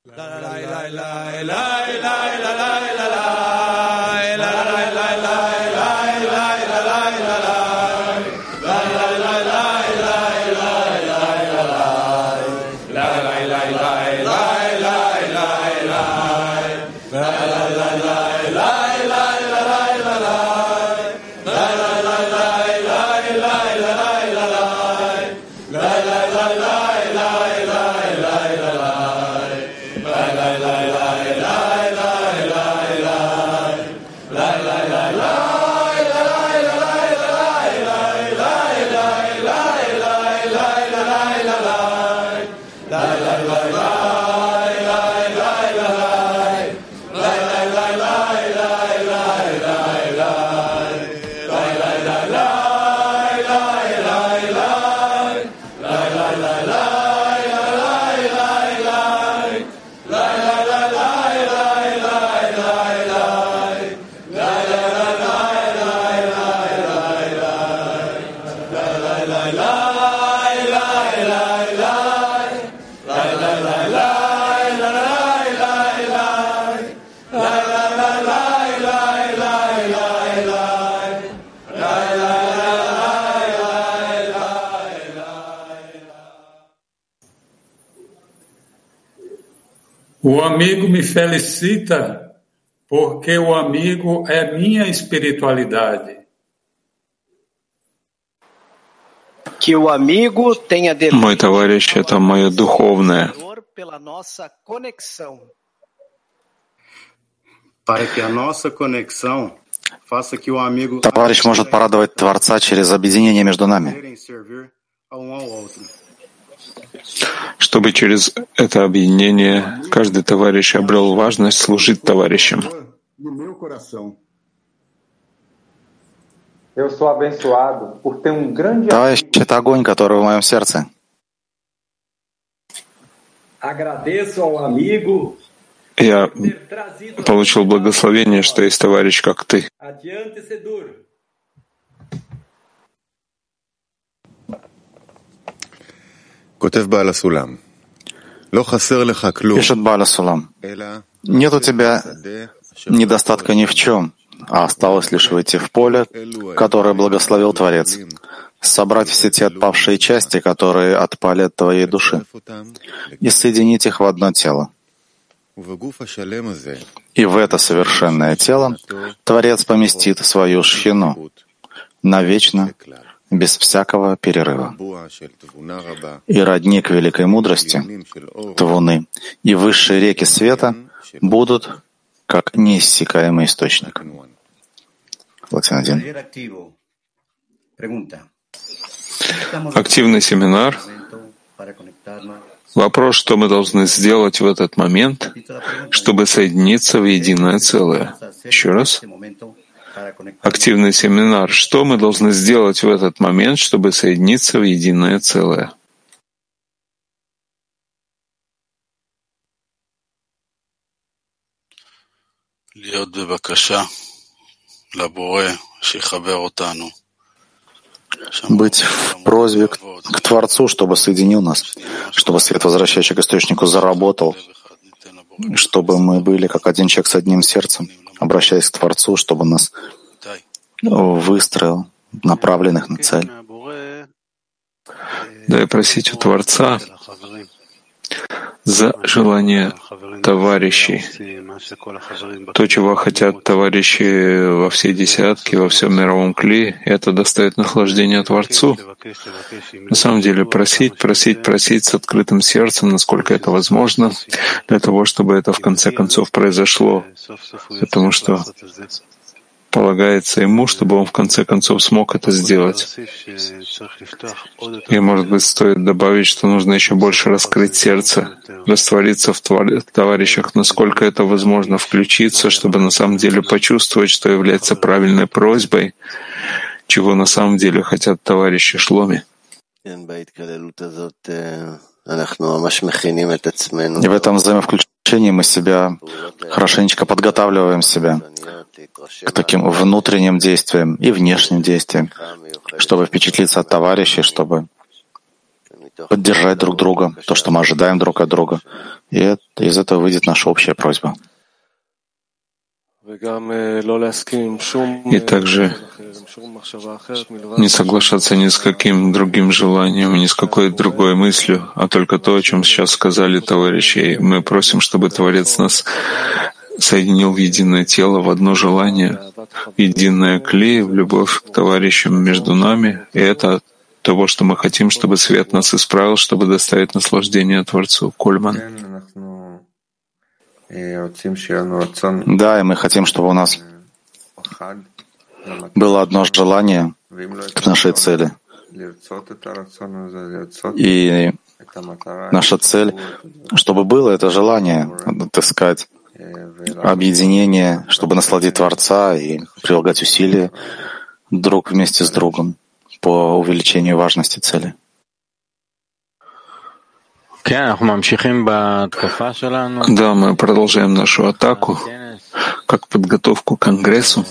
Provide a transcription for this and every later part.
O amigo me felicita porque o amigo é minha espiritualidade. Que o amigo tenha Мой товарищ — это мое духовное. pela nossa conexão. Para que a nossa conexão faça que o amigo Товарищ может порадовать Творца через объединение между нами, servir a ao outro. Чтобы через это объединение каждый товарищ обрел важность служить товарищам. Товарищ — это огонь, который в моем сердце. Я получил благословение, что есть товарищ, как ты. Пишет Бааль Сулам. Нет у тебя недостатка ни в чем, а осталось лишь выйти в поле, которое благословил Творец, собрать все те отпавшие части, которые отпали от твоей души, и соединить их в одно тело. И в это совершенное тело Творец поместит свою шхину навечно, без всякого перерыва. И родник великой мудрости, Твуны, и высшие реки света будут как неиссякаемый источник. Латин 1. Активный семинар. Вопрос, что мы должны сделать в этот момент, чтобы соединиться в единое целое. Еще раз. Активный семинар. Что мы должны сделать в этот момент, чтобы соединиться в единое целое? Быть в просьбе к Творцу, чтобы соединил нас, чтобы свет, возвращающий к источнику, заработал, чтобы мы были как один человек с одним сердцем, обращаясь к Творцу, чтобы нас выстроил, направленных на цель. Да и просить у Творца за желание товарищей. То, чего хотят товарищи во всей десятке, во всем мировом кли, это доставит наслаждение Творцу. На самом деле просить с открытым сердцем, насколько это возможно, для того, чтобы это в конце концов произошло. Потому что полагается ему, чтобы он в конце концов смог это сделать. И, может быть, стоит добавить, что нужно еще больше раскрыть сердце, раствориться в товарищах, насколько это возможно, включиться, чтобы на самом деле почувствовать, что является правильной просьбой, чего на самом деле хотят товарищи Шломи. И в этом взаимовключении мы себя хорошенечко подготавливаем себя к таким внутренним действиям и внешним действиям, чтобы впечатлиться от товарищей, чтобы поддержать друг друга, то, что мы ожидаем друг от друга. И из этого выйдет наша общая просьба. И также не соглашаться ни с каким другим желанием, ни с какой другой мыслью, а только то, о чем сейчас сказали товарищи. Мы просим, чтобы Творец нас соединил в единое тело, в одно желание, в единое кли, в любовь к товарищам между нами. И это того, что мы хотим, чтобы свет нас исправил, чтобы доставить наслаждение Творцу. Кольман. Да, и мы хотим, чтобы у нас было одно желание к нашей цели. И наша цель, чтобы было это желание, отыскать объединение, чтобы насладить Творца и прилагать усилия друг вместе с другом по увеличению важности цели. Да, мы продолжаем нашу атаку, как подготовку к Конгрессу,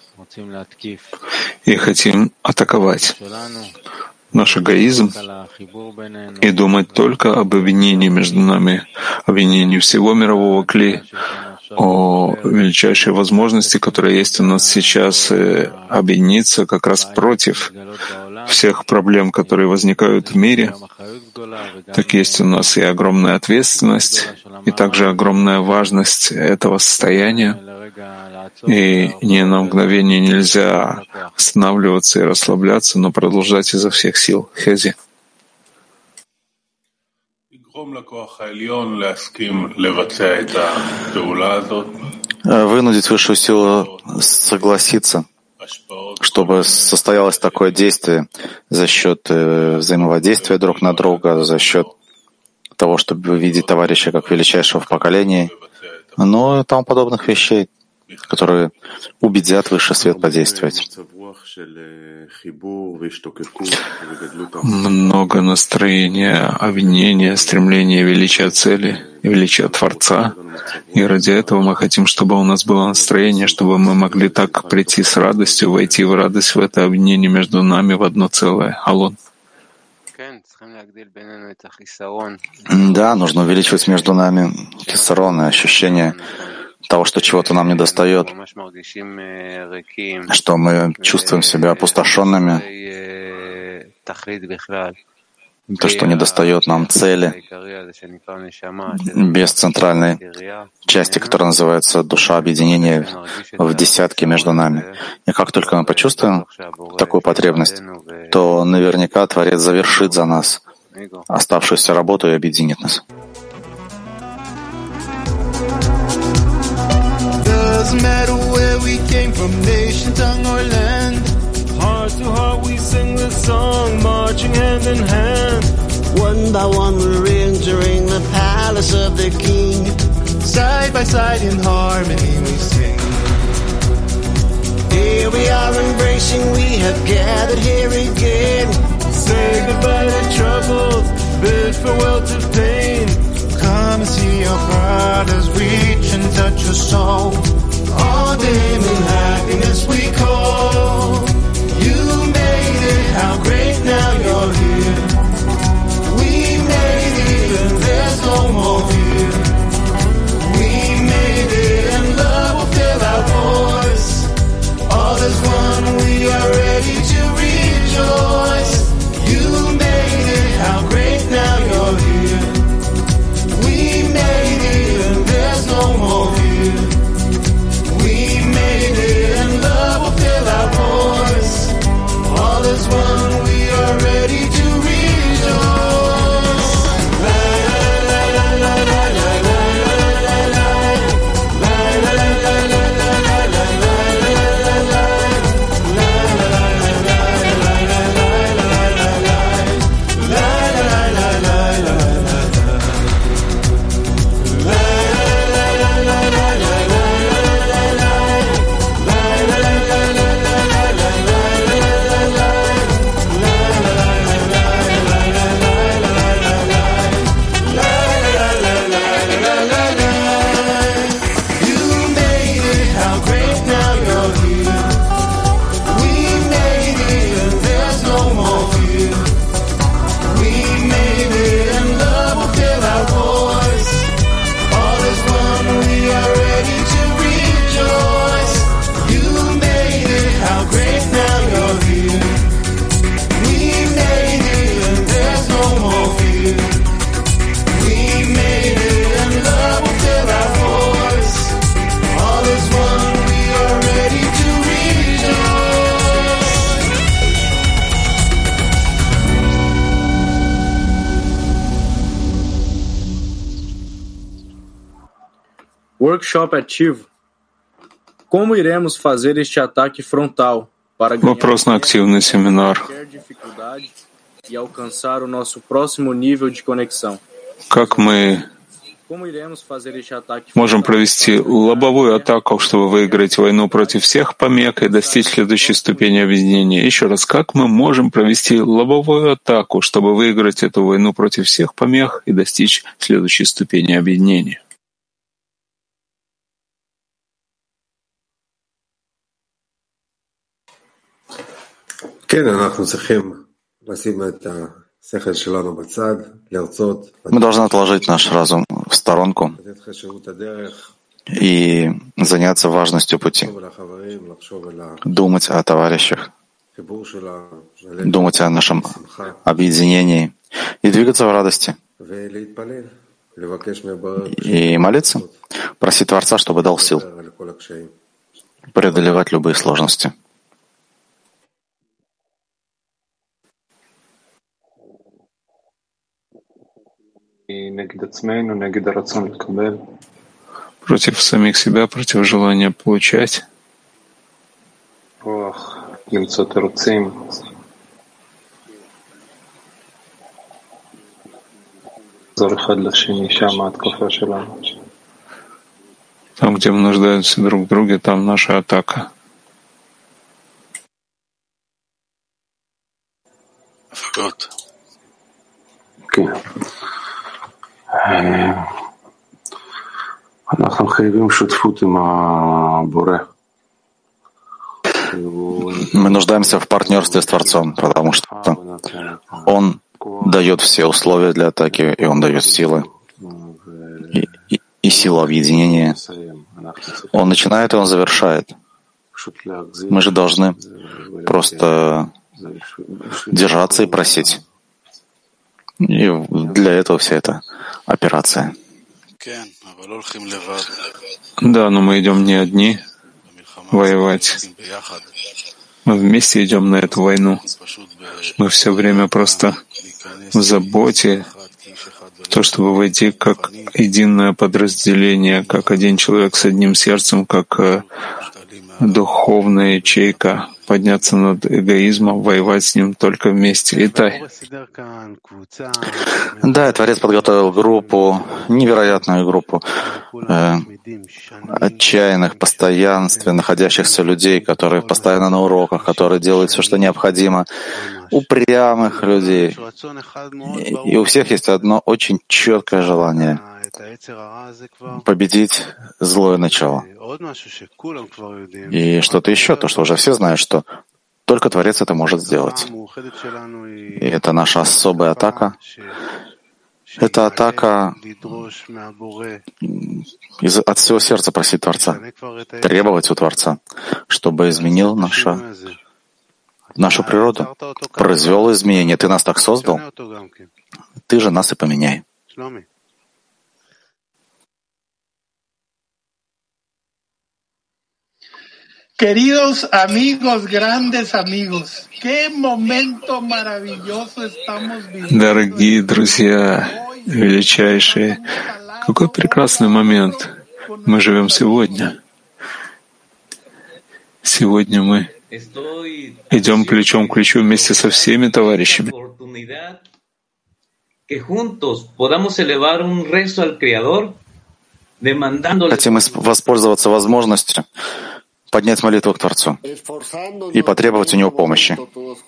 и хотим атаковать наш эгоизм и думать только об объединении между нами, объединении всего мирового кли, о величайшей возможности, которая есть у нас сейчас, объединиться как раз против всех проблем, которые возникают в мире. Так есть у нас и огромная ответственность, и также огромная важность этого состояния. И ни на мгновение нельзя останавливаться и расслабляться, но продолжать изо всех сил. Хези. Вынудить высшую силу согласиться, чтобы состоялось такое действие за счет взаимодействия друг на друга, за счет того, чтобы видеть товарища как величайшего в поколении, но и тому подобных вещей, которые убедят высший свет подействовать. Много настроения, объединения, стремления величия цели и величия Творца. И ради этого мы хотим, чтобы у нас было настроение, чтобы мы могли так прийти с радостью, войти в радость, в это объединение между нами в одно целое. Алон. Да, нужно увеличивать между нами хисарон и ощущение того, что чего-то нам недостает, что мы чувствуем себя опустошенными, то, что недостает нам цели, без центральной части, которая называется душа объединения в десятке между нами. И как только мы почувствуем такую потребность, то наверняка Творец завершит за нас оставшуюся работу и объединит нас. Doesn't matter where we came from, nation, tongue, or land. Heart to heart we sing this song, marching hand in hand. One by one we're entering the palace of the King. Side by side in harmony we sing. Here we are embracing, we have gathered here again. Say goodbye to trouble, bid farewell to pain. Come and see your brothers reach and touch your soul. All day in happiness we call. You made it, how great now you're here. We made it and there's no more fear. We made it and love will fill our voice. All is one, we are ready to rejoice. You made it, how great now you're here. We made it and there's no more fear. We made Workshop ativo. Como iremos fazer este ataque frontal para Вопрос на активный семинар. qualquer dificuldade e alcançar o nosso próximo nível de conexão? Как мы Como iremos fazer este ataque можем frontal провести лобовую атаку, чтобы выиграть войну против всех помех и достичь следующей ступени объединения? Еще раз, как мы можем провести лобовую атаку, чтобы выиграть эту войну против всех помех и достичь следующей ступени объединения? Мы должны отложить наш разум в сторонку и заняться важностью пути, думать о товарищах, думать о нашем объединении и двигаться в радости. И молиться, просить Творца, чтобы дал сил преодолевать любые сложности. Против самих себя, против желания получать. Там, где мы нуждаемся друг в друге, там наша атака. Мы нуждаемся в партнерстве с Творцом, потому что Он дает все условия для атаки, и Он дает силы, и силу объединения. Он начинает, и Он завершает. Мы же должны просто держаться и просить. И для этого вся эта операция. Да, но мы идем не одни воевать. Мы вместе идем на эту войну. Мы все время просто в заботе, то, чтобы войти как единое подразделение, как один человек с одним сердцем, как духовная ячейка, подняться над эгоизмом, воевать с ним только вместе. Итай. Да, Творец подготовил группу, невероятную группу отчаянных, постоянстве находящихся людей, которые постоянно на уроках, которые делают все, что необходимо, упрямых людей. И у всех есть одно очень четкое желание — победить злое начало. И что-то еще, то, что уже все знают, что только Творец это может сделать. И это наша особая атака. Это атака от всего сердца просить Творца, требовать у Творца, чтобы изменил нашу природу, произвел изменения. Ты нас так создал, ты же нас и поменяй. Queridos amigos, grandes amigos, qué momento maravilloso estamos viviendo. Дорогие друзья, величайшие, какой прекрасный момент мы живем сегодня. Сегодня мы идем плечом к плечу вместе со всеми товарищами. Хотим воспользоваться возможностью поднять молитву к Творцу и потребовать у Него помощи.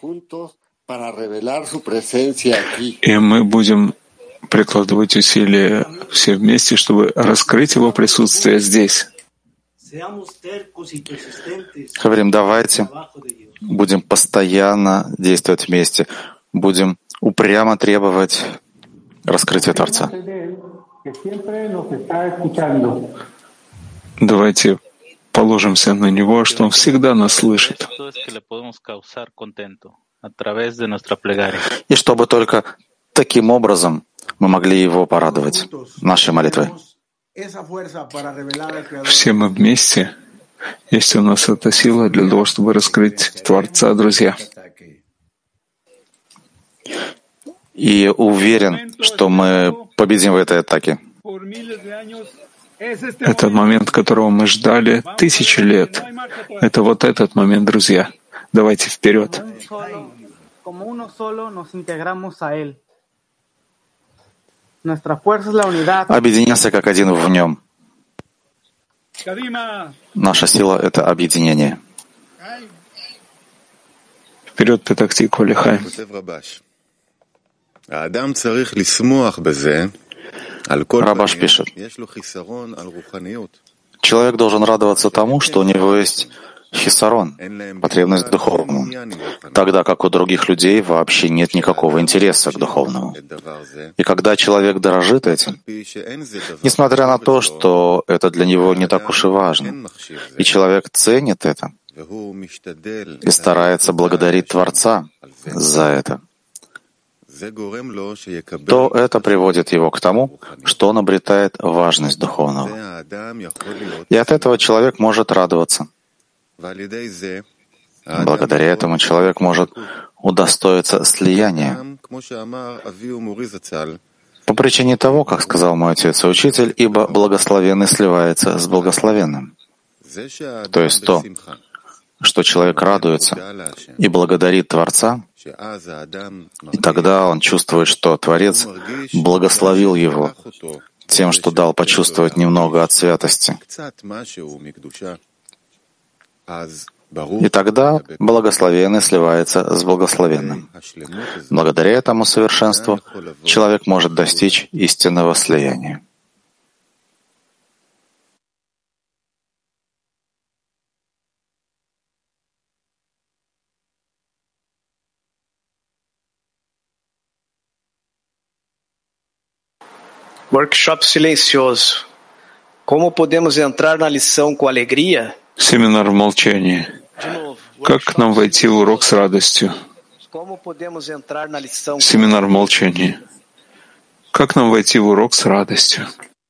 И мы будем прикладывать усилия все вместе, чтобы раскрыть Его присутствие здесь. Говорим, давайте будем постоянно действовать вместе, будем упрямо требовать раскрытия Творца. Давайте положимся на Него, что Он всегда нас слышит. И чтобы только таким образом мы могли Его порадовать нашей молитвой. Все мы вместе. Есть у нас эта сила для того, чтобы раскрыть Творца, друзья. И уверен, что мы победим в этой атаке. Это момент, которого мы ждали 1000 лет. Это вот этот момент, друзья. Давайте вперед. Объединяться как один в нем. Наша сила — это объединение. Вперед, Петахти Колихай. Рабаш пишет: человек должен радоваться тому, что у него есть хисарон, потребность к духовному, тогда как у других людей вообще нет никакого интереса к духовному. И когда человек дорожит этим, несмотря на то, что это для него не так уж и важно, и человек ценит это и старается благодарить Творца за это, то это приводит его к тому, что он обретает важность духовного. И от этого человек может радоваться. Благодаря этому человек может удостоиться слияния. По причине того, как сказал мой отец и учитель, ибо благословенный сливается с благословенным. То есть то, что человек радуется и благодарит Творца, и тогда он чувствует, что Творец благословил его тем, что дал почувствовать немного от святости. И тогда благословенный сливается с благословенным. Благодаря этому совершенству человек может достичь истинного слияния. Workshop silencioso. Como podemos entrar na lição com alegria? Семинар в молчании. Как нам войти в урок с радостью? Семинар в молчании. Как нам войти в урок с радостью?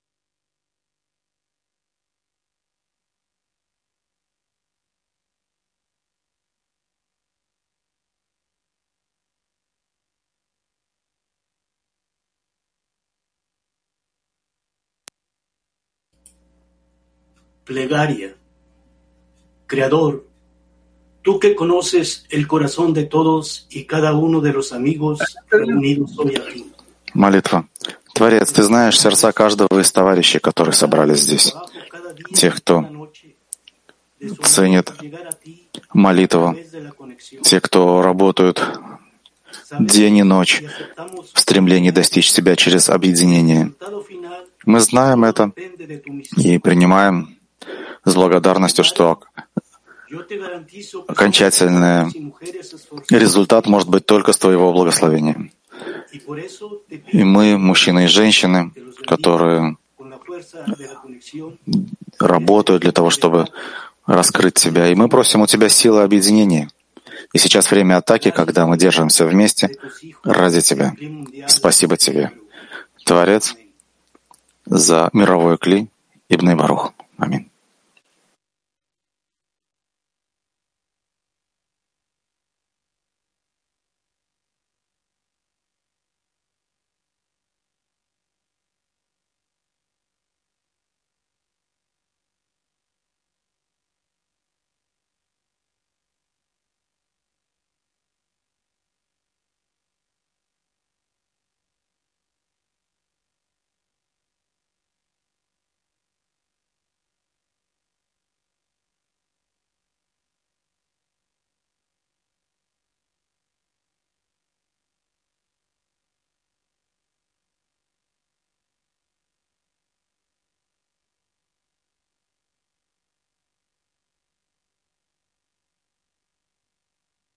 Plegaria. Creador, tú que conoces el corazón de todos y cada uno de los amigos reunidos hoy aquí. Молитва. Творец, ты знаешь сердца каждого из товарищей, которые собрались здесь. Тех, кто ценит молитву, те, кто работают день и ночь в стремлении достичь себя через объединение. Мы знаем это и принимаем с благодарностью, что окончательный результат может быть только с Твоего благословения. И мы, мужчины и женщины, которые работают для того, чтобы раскрыть себя, и мы просим у Тебя силы объединения. И сейчас время атаки, когда мы держимся вместе ради Тебя. Спасибо Тебе, Творец, за мировой кли Ибн Барух. Аминь.